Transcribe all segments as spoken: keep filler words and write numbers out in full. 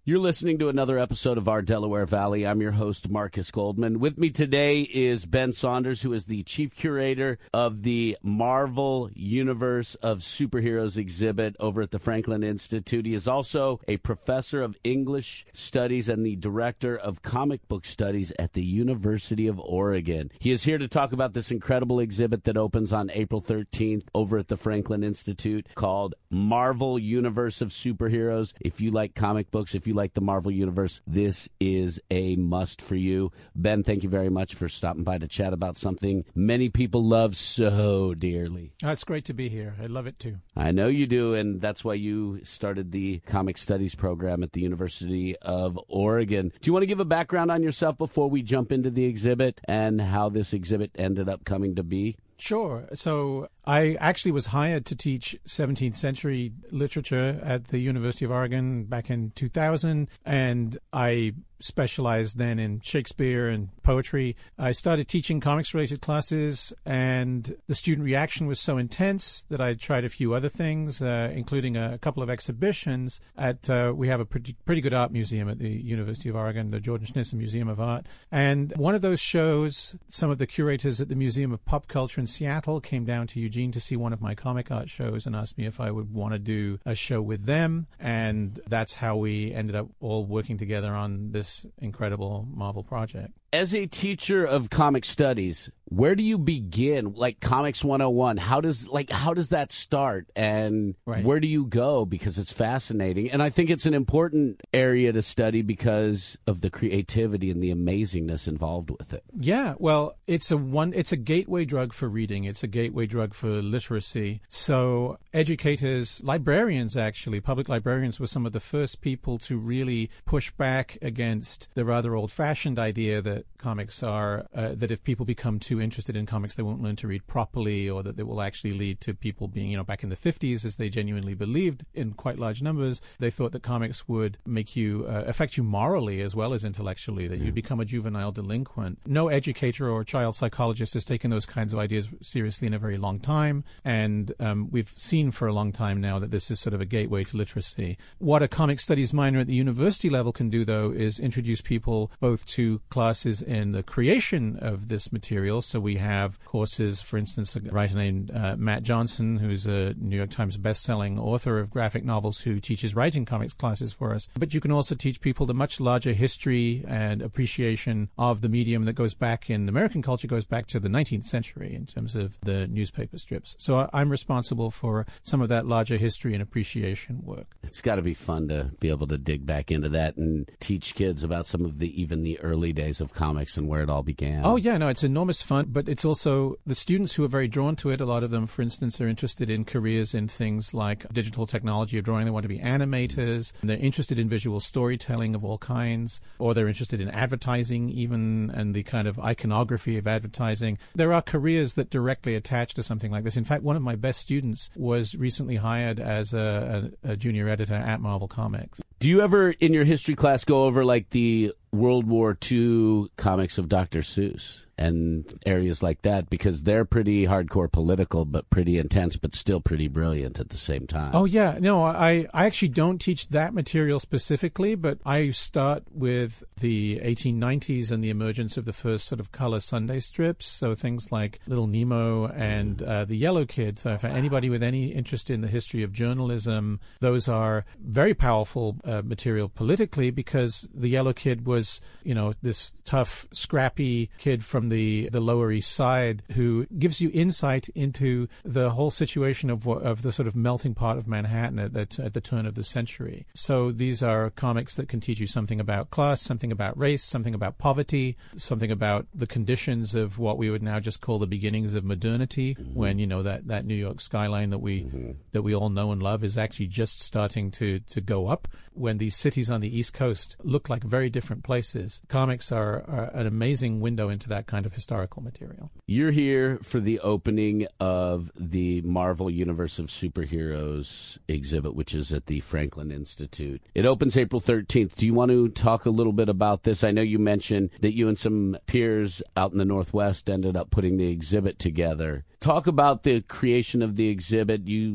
You're listening to another episode of Our Delaware Valley. I'm your host, Marcus Goldman. With me today is Ben Saunders, who is the chief curator of the Marvel Universe of Superheroes exhibit over at the Franklin Institute. He is also a professor of English Studies and the director of comic book studies at the University of Oregon. He is here to talk about this incredible exhibit that opens on April thirteenth over at the Franklin Institute called Marvel Universe of Superheroes. If you like comic books, if you like the Marvel Universe, this is a must for you. Ben, thank you very much for stopping by to chat about something many people love so dearly. Oh, it's great to be here. I love it too. I know you do, and that's why you started the Comic Studies program at the University of Oregon. Do you want to give a background on yourself before we jump into the exhibit and how this exhibit ended up coming to be? Sure. So I actually was hired to teach seventeenth century literature at the University of Oregon back in two thousand, and I specialized then in Shakespeare and poetry. I started teaching comics-related classes, and the student reaction was so intense that I tried a few other things, uh, including a couple of exhibitions. At uh, we have a pretty, pretty good art museum at the University of Oregon, the Jordan Schnitzler Museum of Art. And one of those shows, some of the curators at the Museum of Pop Culture in Seattle came down to Eugene to see one of my comic art shows and asked me if I would want to do a show with them. And that's how we ended up all working together on this incredible Marvel project. As a teacher of comic studies, where do you begin? Like Comics one oh one, how does like how does that start, and right. where do you go? Because it's fascinating, and I think it's an important area to study because of the creativity and the amazingness involved with it. Yeah, well, it's a one it's a gateway drug for reading. It's a gateway drug for literacy. So educators, librarians actually, public librarians were some of the first people to really push back against the rather old-fashioned idea that comics are, uh, that if people become too interested in comics, they won't learn to read properly, or that it will actually lead to people being, you know, back in the fifties, as they genuinely believed in quite large numbers, they thought that comics would make you, uh, affect you morally as well as intellectually, that yeah. you'd become a juvenile delinquent. No educator or child psychologist has taken those kinds of ideas seriously in a very long time, and um, we've seen for a long time now that this is sort of a gateway to literacy. What a comic studies minor at the university level can do, though, is introduce people both to classes in the creation of this material. So we have courses, for instance, a writer named uh, Matt Johnson, who's a New York Times best-selling author of graphic novels, who teaches writing comics classes for us. But you can also teach people the much larger history and appreciation of the medium that goes back in American culture, goes back to the nineteenth century in terms of the newspaper strips. So I'm responsible for some of that larger history and appreciation work. It's got to be fun to be able to dig back into that and teach kids about some of the even the early days of comics and where it all began. Oh, yeah, no, it's enormous fun, but it's also the students who are very drawn to it. A lot of them, for instance, are interested in careers in things like digital technology of drawing. They want to be animators. And they're interested in visual storytelling of all kinds, or they're interested in advertising even, and the kind of iconography of advertising. There are careers that directly attach to something like this. In fact, one of my best students was recently hired as a, a, a junior editor at Marvel Comics. Do you ever, in your history class, go over like the World War Two comics of Doctor Seuss and areas like that, because they're pretty hardcore political, but pretty intense, but still pretty brilliant at the same time? Oh, yeah. No, I, I actually don't teach that material specifically, but I start with the eighteen nineties and the emergence of the first sort of color Sunday strips. So things like Little Nemo and uh, The Yellow Kid. So for anybody with any interest in the history of journalism, those are very powerful uh, material politically, because The Yellow Kid was, you know, this tough, scrappy kid from the, the Lower East Side who gives you insight into the whole situation of of the sort of melting pot of Manhattan at, at, at the turn of the century. So these are comics that can teach you something about class, something about race, something about poverty, something about the conditions of what we would now just call the beginnings of modernity, mm-hmm. when, you know, that, that New York skyline that we mm-hmm. that we all know and love is actually just starting to, to go up, when these cities on the East Coast look like very different places. Comics are, are an amazing window into that kind of historical material. You're here for the opening of the Marvel Universe of Superheroes exhibit, which is at the Franklin Institute. It opens April thirteenth. Do you want to talk a little bit about this? I know you mentioned that you and some peers out in the Northwest ended up putting the exhibit together. Talk about the creation of the exhibit. You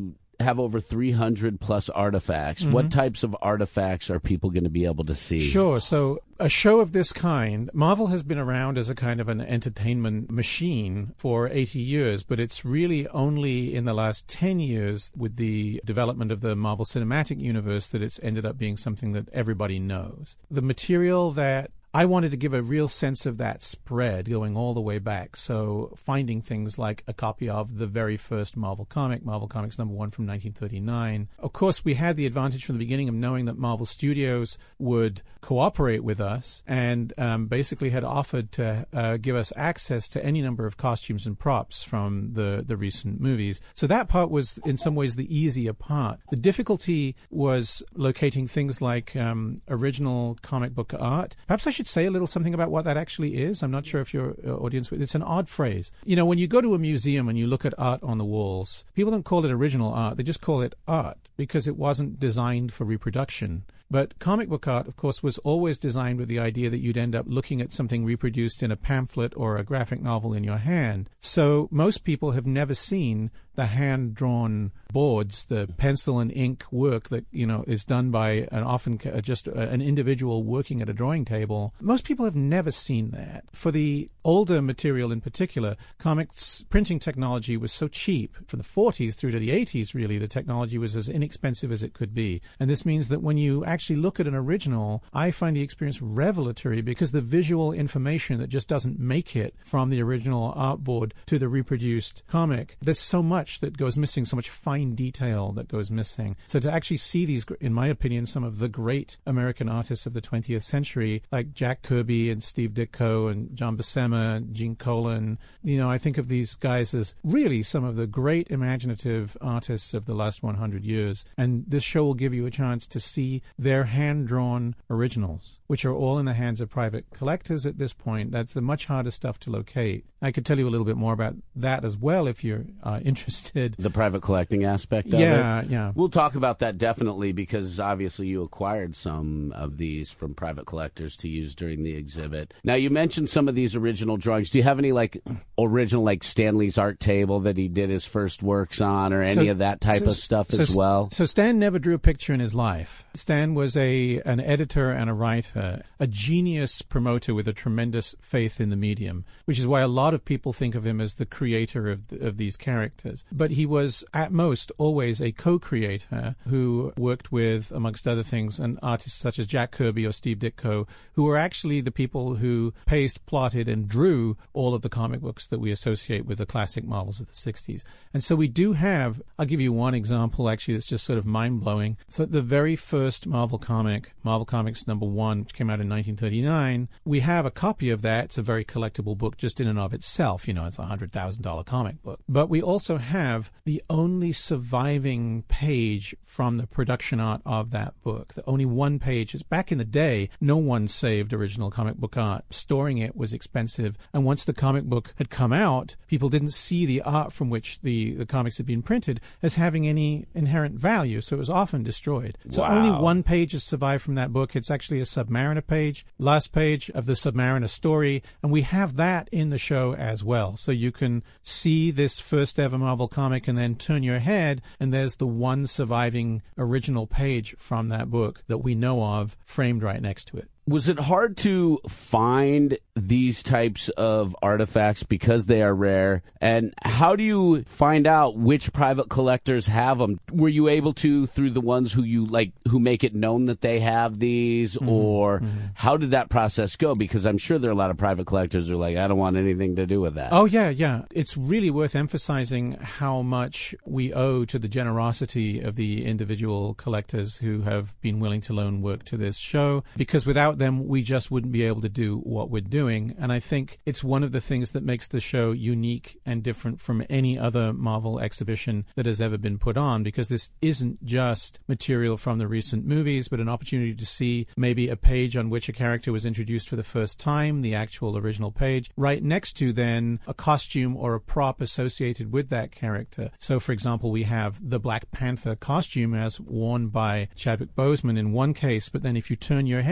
have over three hundred plus artifacts. Mm-hmm. What types of artifacts are people going to be able to see? Sure. So a show of this kind, Marvel has been around as a kind of an entertainment machine for eighty years, but it's really only in the last ten years with the development of the Marvel Cinematic Universe that it's ended up being something that everybody knows. The material that I wanted to give a real sense of that spread going all the way back. So finding things like a copy of the very first Marvel comic, Marvel Comics number one from nineteen thirty-nine. Of course, we had the advantage from the beginning of knowing that Marvel Studios would cooperate with us and um, basically had offered to uh, give us access to any number of costumes and props from the, the recent movies. So that part was in some ways the easier part. The difficulty was locating things like um, original comic book art. Perhaps I should say a little something about what that actually is. I'm not sure if your audience... It's an odd phrase. You know, when you go to a museum and you look at art on the walls, people don't call it original art. They just call it art because it wasn't designed for reproduction. But comic book art, of course, was always designed with the idea that you'd end up looking at something reproduced in a pamphlet or a graphic novel in your hand. So most people have never seen the hand-drawn boards, the pencil and ink work that, you know, is done by an often just an individual working at a drawing table. Most people have never seen that. For the older material in particular, comics printing technology was so cheap. For the forties through to the eighties, really, the technology was as inexpensive as it could be. And this means that when you actually look at an original, I find the experience revelatory because the visual information that just doesn't make it from the original artboard to the reproduced comic, there's so much that goes missing, so much fine detail that goes missing. So to actually see these, in my opinion, some of the great American artists of the twentieth century, like Jack Kirby and Steve Ditko and John Buscema and Gene Colan, you know, I think of these guys as really some of the great imaginative artists of the last one hundred years. And this show will give you a chance to see their hand-drawn originals, which are all in the hands of private collectors at this point. That's the much harder stuff to locate. I could tell you a little bit more about that as well if you're uh, interested. The private collecting aspect of yeah, it? Yeah, yeah. We'll talk about that definitely because obviously you acquired some of these from private collectors to use during the exhibit. Now, you mentioned some of these original drawings. Do you have any, like, original, like, Stanley's art table that he did his first works on or any so, of that type so, of stuff so, as well? So Stan never drew a picture in his life. Stan was a an editor and a writer, a genius promoter with a tremendous faith in the medium, which is why a lot of people think of him as the creator of the, of these characters. But he was, at most, always a co-creator who worked with, amongst other things, an artists such as Jack Kirby or Steve Ditko, who were actually the people who paced, plotted, and drew all of the comic books that we associate with the classic Marvels of the sixties. And so we do have, I'll give you one example, actually, that's just sort of mind-blowing. So the very first Marvel comic, Marvel Comics number one, which came out in nineteen thirty-nine, we have a copy of that. It's a very collectible book just in and of itself. You know, it's a one hundred thousand dollars comic book. But we also have the only surviving page from the production art of that book. The only one page. Is back in the day, no one saved original comic book art. Storing it was expensive. And once the comic book had come out, people didn't see the art from which the, the comics had been printed as having any inherent value. So it was often destroyed. So Wow. only one page has survived from that book. It's actually a Submariner page, last page of the Submariner story. And we have that in the show as well. So you can see this first ever Marvel comic and then turn your head and there's the one surviving original page from that book that we know of framed right next to it. Was it hard to find these types of artifacts because they are rare? And how do you find out which private collectors have them? Were you able to through the ones who you like, who make it known that they have these, mm-hmm. or mm-hmm. how did that process go? Because I'm sure there are a lot of private collectors who are like, I don't want anything to do with that. Oh, yeah, yeah. It's really worth emphasizing how much we owe to the generosity of the individual collectors who have been willing to loan work to this show, because without them, we just wouldn't be able to do what we're doing. And I think it's one of the things that makes the show unique and different from any other Marvel exhibition that has ever been put on, because this isn't just material from the recent movies, but an opportunity to see maybe a page on which a character was introduced for the first time, the actual original page, right next to then a costume or a prop associated with that character. So, for example, we have the Black Panther costume as worn by Chadwick Boseman in one case, but then if you turn your head, you can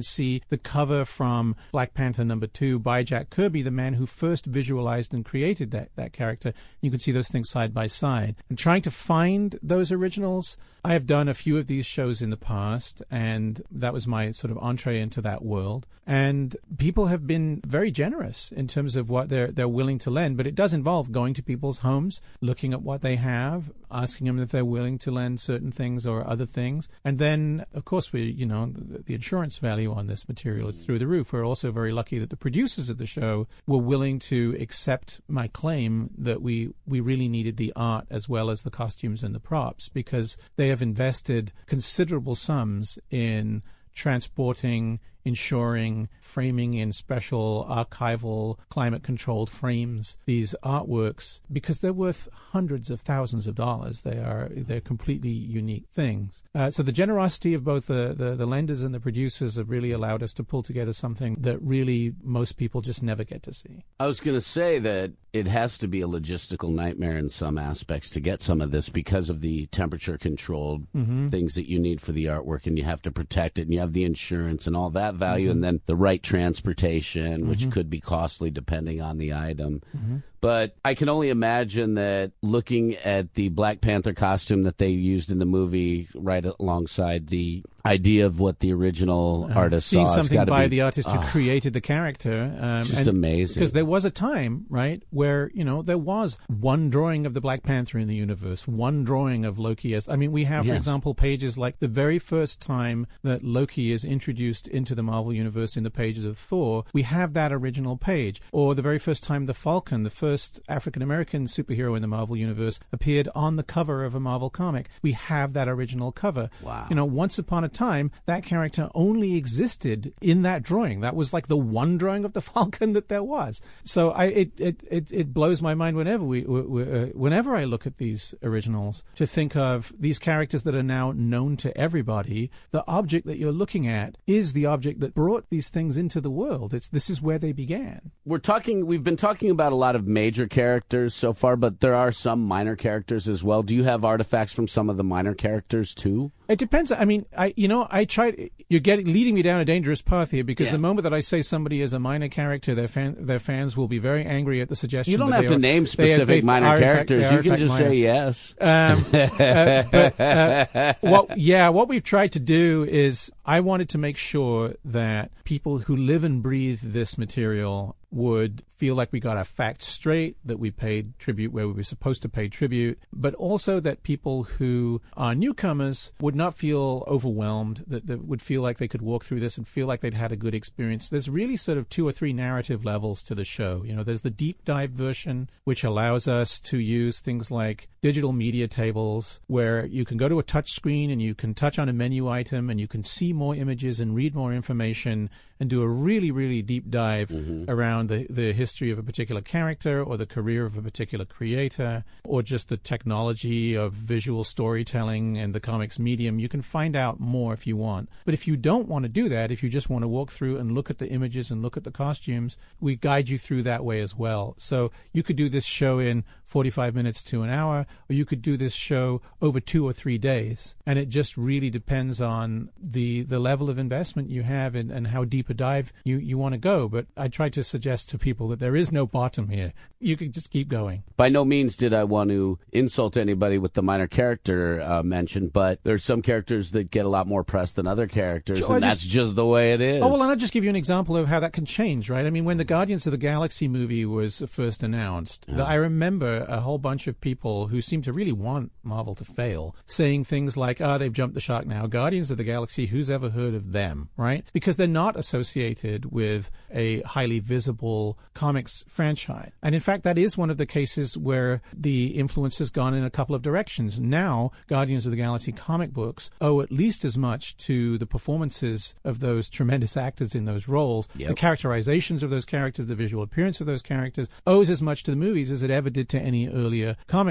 see the cover from Black Panther number two by Jack Kirby, the man who first visualized and created that, that character. You can see those things side by side. And trying to find those originals, I have done a few of these shows in the past, and that was my sort of entree into that world. And people have been very generous in terms of what they're they're willing to lend, but it does involve going to people's homes, looking at what they have, asking them if they're willing to lend certain things or other things. And then, of course, we, you know, the, the insurance value on this material is through the roof. We're also very lucky that the producers of the show were willing to accept my claim that we, we really needed the art as well as the costumes and the props, because they have invested considerable sums in transporting, ensuring, framing in special archival, climate-controlled frames these artworks, because they're worth hundreds of thousands of dollars. They are they're completely unique things. Uh, so the generosity of both the, the, the lenders and the producers have really allowed us to pull together something that really most people just never get to see. I was going to say that it has to be a logistical nightmare in some aspects to get some of this because of the temperature-controlled mm-hmm. things that you need for the artwork, and you have to protect it, and you have the insurance and all that value, mm-hmm. and then the right transportation, which mm-hmm. could be costly depending on the item. Mm-hmm. But I can only imagine that looking at the Black Panther costume that they used in the movie right alongside the idea of what the original uh, artist seeing saw. Seeing something by be, the artist who oh, created the character. Um, just amazing. Because there was a time, right, where, you know, there was one drawing of the Black Panther in the universe, one drawing of Loki. As I mean, we have, for yes. example, pages like the very first time that Loki is introduced into the Marvel Universe in the pages of Thor, we have that original page. Or the very first time the Falcon, the first African-American superhero in the Marvel Universe, appeared on the cover of a Marvel comic. We have that original cover. Wow. You know, once upon a time, that character only existed in that drawing. That was like the one drawing of the Falcon that there was. So I, it, it, it, it blows my mind whenever we, we, we uh, whenever I look at these originals to think of these characters that are now known to everybody. The object that you're looking at is the object that brought these things into the world. It's this is where they began. We're talking. We've been talking about a lot of major characters so far, but there are some minor characters as well. Do you have artifacts from some of the minor characters too? It depends. I mean, I you know, I tried. You're getting leading me down a dangerous path here, because yeah. the moment that I say somebody is a minor character, their fan, their fans will be very angry at the suggestion. You don't that have to are, name specific they, they minor characters. Fact, you can just minor. say yes. Um, uh, but uh, what? Yeah, what we've tried to do is I wanted to make sure that people who live and breathe this material would feel like we got our facts straight, that we paid tribute where we were supposed to pay tribute, but also that people who are newcomers would not feel overwhelmed, that, that would feel like they could walk through this and feel like they'd had a good experience. There's really sort of two or three narrative levels to the show. You know, there's the deep dive version, which allows us to use things like digital media tables, where you can go to a touch screen and you can touch on a menu item and you can see more images and read more information and do a really, really deep dive mm-hmm. around the, the history of a particular character or the career of a particular creator or just the technology of visual storytelling and the comics medium. You can find out more if you want. But if you don't want to do that, if you just want to walk through and look at the images and look at the costumes, we guide you through that way as well. So you could do this show in forty-five minutes to an hour, or you could do this show over two or three days. And it just really depends on the the level of investment you have and, and how deep a dive you, you want to go. But I try to suggest to people that there is no bottom here. You can just keep going. By no means did I want to insult anybody with the minor character uh, mention, but there's some characters that get a lot more press than other characters, sure, and just, that's just the way it is. Oh, well, and I'll just give you an example of how that can change, right? I mean, when the Guardians of the Galaxy movie was first announced, yeah. I remember a whole bunch of people who seemed to really want Marvel to fail, saying things like, oh, they've jumped the shark now. Guardians of the Galaxy, who's ever heard of them, right? Because they're not associated with a highly visible comics franchise. And in fact, that is one of the cases where the influence has gone in a couple of directions. Now, Guardians of the Galaxy comic books owe at least as much to the performances of those tremendous actors in those roles, yep. the characterizations of those characters, the visual appearance of those characters, owes as much to the movies as it ever did to any earlier comic book version.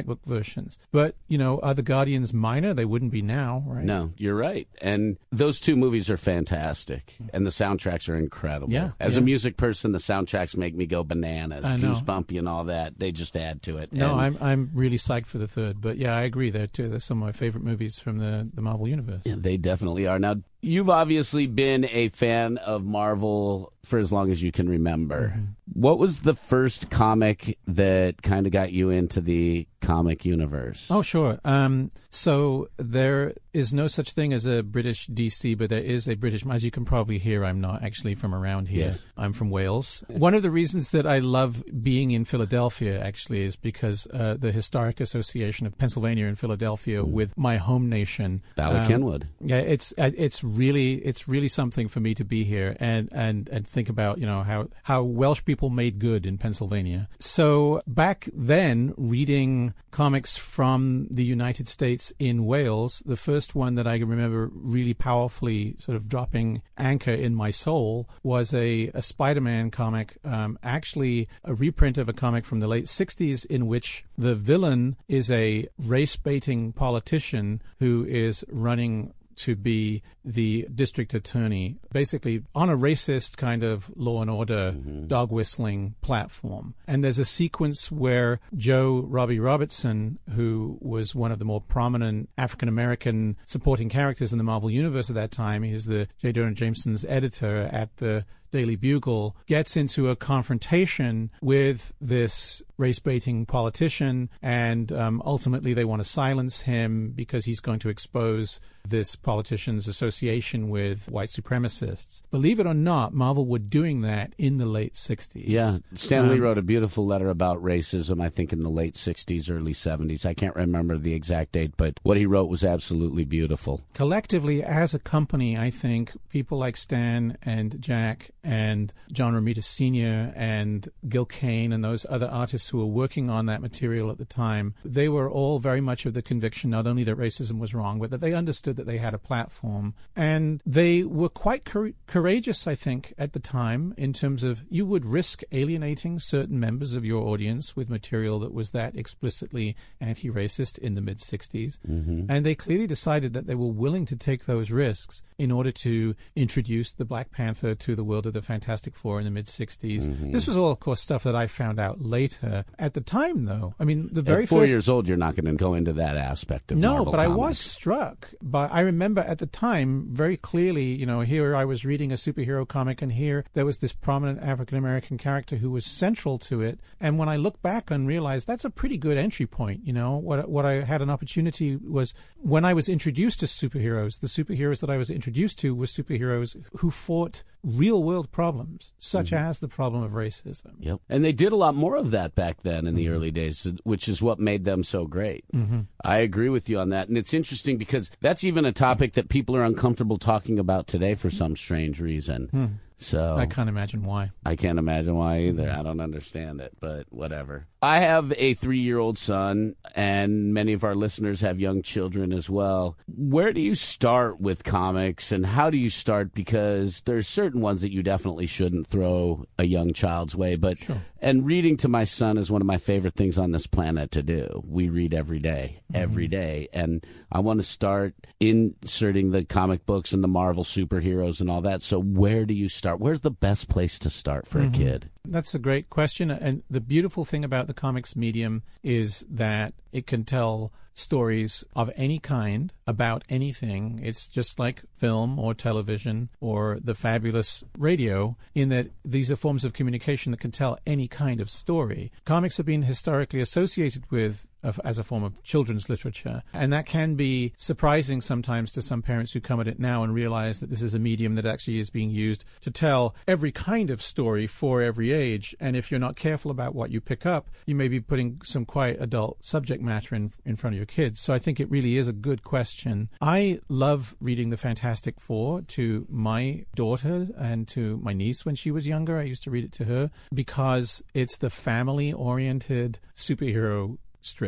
proportions. But, you know, are the Guardians minor? They wouldn't be now, right? No, you're right. And those two movies are fantastic. And the soundtracks are incredible. Yeah, As yeah. a music person, the soundtracks make me go bananas. I know. Goosebumpy and all that. They just add to it. No, and I'm I'm really psyched for the third. But yeah, I agree there too. They're some of my favorite movies from the, the Marvel Universe. Yeah, they definitely are. Now, you've obviously been a fan of Marvel for as long as you can remember. Mm-hmm. What was the first comic that kind of got you into the comic universe? Oh, sure. Um, so there is no such thing as a British D C, but there is a British. As you can probably hear, I'm not actually from around here. Yes. I'm from Wales. One of the reasons that I love being in Philadelphia, actually, is because uh, the Historic Association of Pennsylvania and Philadelphia, mm. with my home nation, Bala Cynwyd. Um, yeah, it's it's really it's really something for me to be here and and and think about, you know, how how Welsh people made good in Pennsylvania. So back then, reading comics from the United States in Wales, the first one that I remember really powerfully sort of dropping anchor in my soul was a, a Spider-Man comic, um, actually a reprint of a comic from the late sixties in which the villain is a race-baiting politician who is running to be the district attorney, basically on a racist kind of law and order mm-hmm. dog whistling platform. And there's a sequence where Joe Robbie Robertson, who was one of the more prominent African-American supporting characters in the Marvel Universe at that time, he's the J. Jonah Jameson's editor at the Daily Bugle, gets into a confrontation with this race-baiting politician, and um, ultimately they want to silence him because he's going to expose this politician's association with white supremacists. Believe it or not, Marvel were doing that in the late sixties. Yeah, Stan Lee um, wrote a beautiful letter about racism, I think in the late sixties, early seventies. I can't remember the exact date, but what he wrote was absolutely beautiful. Collectively, as a company, I think people like Stan and Jack and John Romita Senior and Gil Kane and those other artists who were working on that material at the time, they were all very much of the conviction not only that racism was wrong, but that they understood that they had a platform. And they were quite cour- courageous, I think, at the time, in terms of you would risk alienating certain members of your audience with material that was that explicitly anti-racist in the mid-sixties. Mm-hmm. And they clearly decided that they were willing to take those risks in order to introduce the Black Panther to the world of the Fantastic Four in the mid-sixties. Mm-hmm. This was all, of course, stuff that I found out later. At the time, though, I mean, the very At four first... years old, you're not going to go into that aspect of No, Marvel but comics. I was struck by... I remember at the time, very clearly, you know, here I was reading a superhero comic, and here there was this prominent African-American character who was central to it. And when I look back and realize that's a pretty good entry point, you know, what, what I had an opportunity was when I was introduced to superheroes, the superheroes that I was introduced to were superheroes who fought real-world problems, such mm-hmm. as the problem of racism. Yep. And they did a lot more of that back then in the mm-hmm. early days, which is what made them so great. Mm-hmm. I agree with you on that. And it's interesting because that's even a topic that people are uncomfortable talking about today for some strange reason. Mm. So I can't imagine why. I can't imagine why either. I don't understand it, but whatever. I have a three-year-old son, and many of our listeners have young children as well. Where do you start with comics, and how do you start? Because there's certain ones that you definitely shouldn't throw a young child's way. But sure. And reading to my son is one of my favorite things on this planet to do. We read every day, mm-hmm. every day. And I want to start inserting the comic books and the Marvel superheroes and all that. So where do you start? Where's the best place to start for mm-hmm. a kid? That's a great question. And the beautiful thing about the comics medium is that it can tell stories of any kind about anything. It's just like film or television or the fabulous radio, in that these are forms of communication that can tell any kind of story. Comics have been historically associated with as a form of children's literature. And that can be surprising sometimes to some parents who come at it now and realize that this is a medium that actually is being used to tell every kind of story for every age. And if you're not careful about what you pick up, you may be putting some quite adult subject matter in, in front of your kids. So I think it really is a good question. I love reading the Fantastic Four to my daughter and to my niece when she was younger. I used to read it to her because it's the family-oriented superhero strip.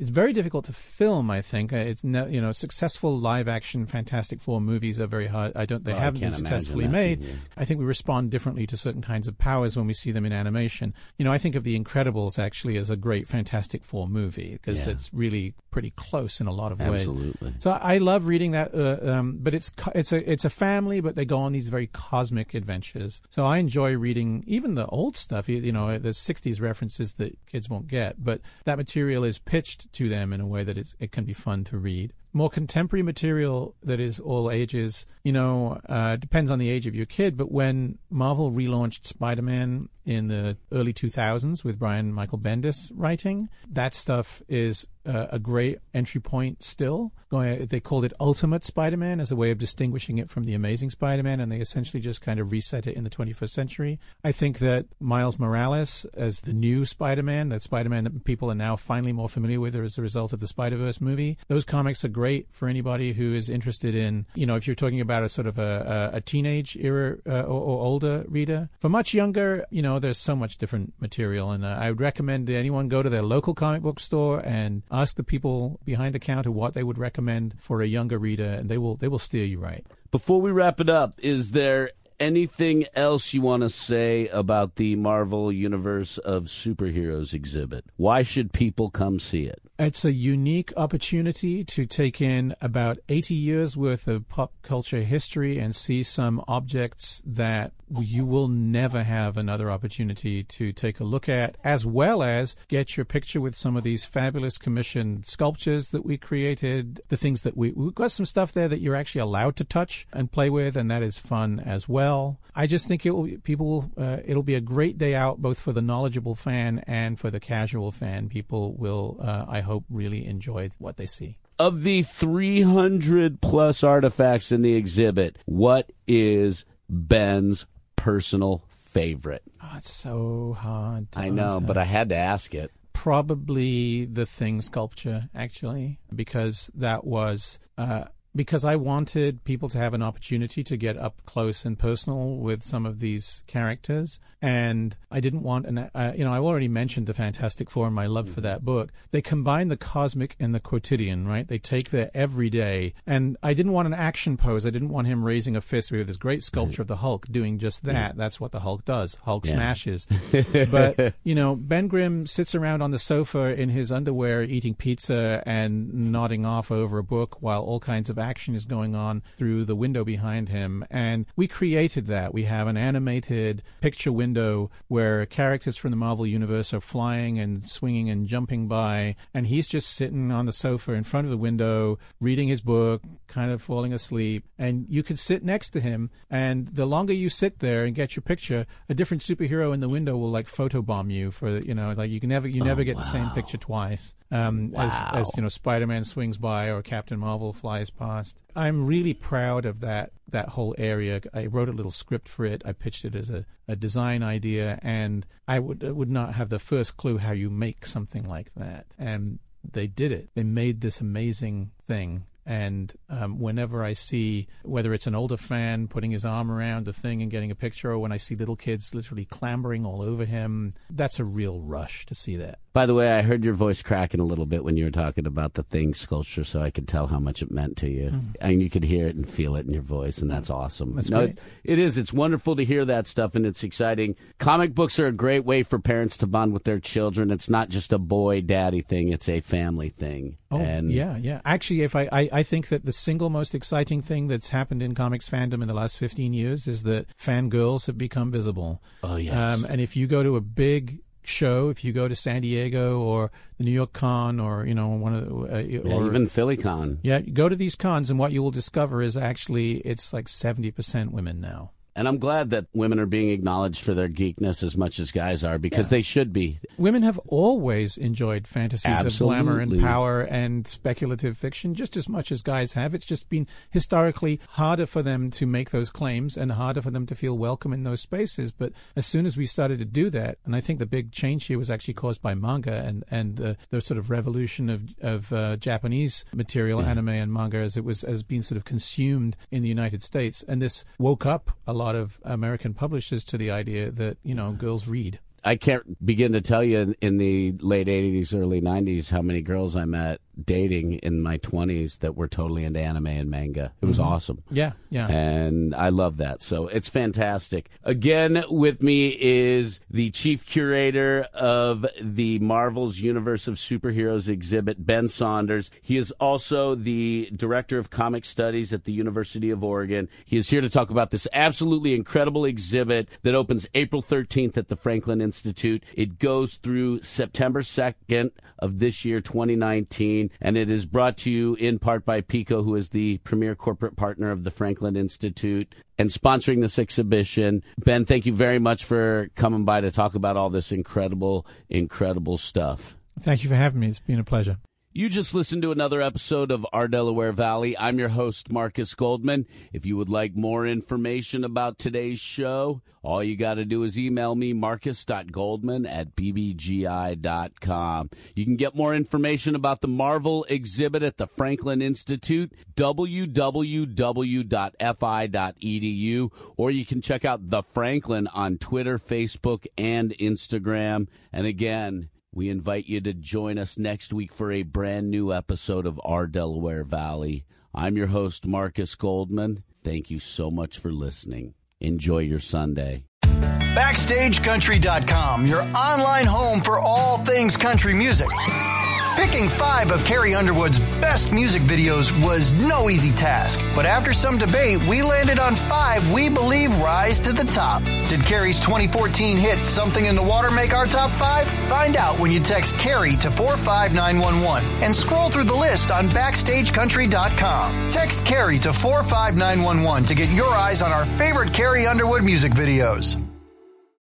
it's very difficult to film, I think. Uh, It's no, you know, successful live action Fantastic Four movies are very hard. I don't they Well, I haven't been can't successfully imagine that. made. Yeah. I think we respond differently to certain kinds of powers when we see them in animation. You know, I think of The Incredibles actually as a great Fantastic Four movie because Yeah. it's really pretty close in a lot of ways. Absolutely. So I love reading that, uh, um, but it's co- it's a it's a family, but they go on these very cosmic adventures. So I enjoy reading even the old stuff. You, you know, the sixties references that kids won't get, but that material is pitched to them in a way that it's, it can be fun to read. More contemporary material that is all ages, you know, uh, depends on the age of your kid. But when Marvel relaunched Spider-Man in the early two thousands with Brian Michael Bendis writing, that stuff is uh, a great entry point still. Going, they called it Ultimate Spider-Man as a way of distinguishing it from the Amazing Spider-Man, and they essentially just kind of reset it in the twenty-first century. I think that Miles Morales as the new Spider-Man, that Spider-Man that people are now finally more familiar with as a result of the Spider-Verse movie, those comics are great for anybody who is interested in, you know, if you're talking about a sort of a, a, a teenage era uh, or, or older reader. For much younger, you know, there's so much different material, and uh, I would recommend that anyone go to their local comic book store and ask the people behind the counter what they would recommend for a younger reader, and they will they will steer you right. Before we wrap it up, is there anything else you want to say about the Marvel Universe of Superheroes exhibit? Why should people come see it? It's a unique opportunity to take in about eighty years worth of pop culture history and see some objects that you will never have another opportunity to take a look at, as well as get your picture with some of these fabulous commissioned sculptures that we created, the things that we, we've got some stuff there that you're actually allowed to touch and play with, and that is fun as well. I just think it will, people will, uh, it'll be a great day out both for the knowledgeable fan and for the casual fan. People will, uh, I hope, really enjoy what they see. Of the three hundred plus artifacts in the exhibit, what is Ben's personal favorite? Oh, it's so hard to I know, answer. but I had to ask it. Probably the Thing sculpture, actually, because that was... Uh, Because I wanted people to have an opportunity to get up close and personal with some of these characters. And I didn't want, an, uh, you know, I already mentioned the Fantastic Four and my love for that book. They combine the cosmic and the quotidian, right? They take their everyday. And I didn't want an action pose. I didn't want him raising a fist. We have this great sculpture of the Hulk doing just that. That's what the Hulk does. Hulk Yeah. smashes. But, you know, Ben Grimm sits around on the sofa in his underwear eating pizza and nodding off over a book while all kinds of action is going on through the window behind him. And we created that. We have an animated picture window where characters from the Marvel Universe are flying and swinging and jumping by, and he's just sitting on the sofa in front of the window reading his book, kind of falling asleep. And you could sit next to him, and the longer you sit there and get your picture, a different superhero in the window will like photobomb you for, you know, like you can never you never Oh, get wow. the same picture twice. Um, Wow. as, as you know, Spider-Man swings by or Captain Marvel flies past. I'm really proud of that that whole area. I wrote a little script for it. I pitched it as a, a design idea, and I would I would not have the first clue how you make something like that. And they did it. They made this amazing thing. And um, whenever I see, whether it's an older fan putting his arm around a thing and getting a picture, or when I see little kids literally clambering all over him, that's a real rush to see that. By the way, I heard your voice cracking a little bit when you were talking about the Thing sculpture, so I could tell how much it meant to you. Mm. And you could hear it and feel it in your voice, and that's awesome. That's no, great. It, it is. It's wonderful to hear that stuff, and it's exciting. Comic books are a great way for parents to bond with their children. It's not just a boy-daddy thing. It's a family thing. Oh, and yeah, yeah. Actually, if I, I, I think that the single most exciting thing that's happened in comics fandom in the last fifteen years is that fangirls have become visible. Oh, yes. Um, and if you go to a big show, if you go to San Diego or the New York Con or, you know, one of the... Uh, yeah, or, even Philly Con. Yeah, go to these cons, and what you will discover is actually it's like seventy percent women now. And I'm glad that women are being acknowledged for their geekness as much as guys are, because Yeah. they should be. Women have always enjoyed fantasies Absolutely. of glamour and power and speculative fiction just as much as guys have. It's just been historically harder for them to make those claims and harder for them to feel welcome in those spaces. But as soon as we started to do that, and I think the big change here was actually caused by manga and, and uh, the sort of revolution of, of uh, Japanese material, Yeah. anime and manga, as it was as being sort of consumed in the United States. And this woke up a lot of American publishers to the idea that, you know, girls read. I can't begin to tell you in, in the late eighties, early nineties how many girls I met dating in my twenties that were totally into anime and manga. It was mm-hmm. awesome. Yeah, yeah. And I love that. So it's fantastic. Again, with me is the chief curator of the Marvel's Universe of Superheroes exhibit, Ben Saunders. He is also the director of comic studies at the University of Oregon. He is here to talk about this absolutely incredible exhibit that opens April thirteenth at the Franklin Institute. It goes through September second of this year, twenty nineteen. And it is brought to you in part by Pico, who is the premier corporate partner of the Franklin Institute and sponsoring this exhibition. Ben, thank you very much for coming by to talk about all this incredible, incredible stuff. Thank you for having me. It's been a pleasure. You just listened to another episode of Our Delaware Valley. I'm your host, Marcus Goldman. If you would like more information about today's show, all you got to do is email me, marcus dot goldman at b b g i dot com. You can get more information about the Marvel exhibit at the Franklin Institute, w w w dot f i dot e d u, or you can check out The Franklin on Twitter, Facebook, and Instagram. And again, we invite you to join us next week for a brand new episode of Our Delaware Valley. I'm your host, Marcus Goldman. Thank you so much for listening. Enjoy your Sunday. Backstage Country dot com, your online home for all things country music. Picking five of Carrie Underwood's best music videos was no easy task, but after some debate, we landed on five we believe rise to the top. Did Carrie's twenty fourteen hit Something in the Water make our top five? Find out when you text Carrie to four five nine one one and scroll through the list on Backstage Country dot com. Text Carrie to four five nine one one to get your eyes on our favorite Carrie Underwood music videos.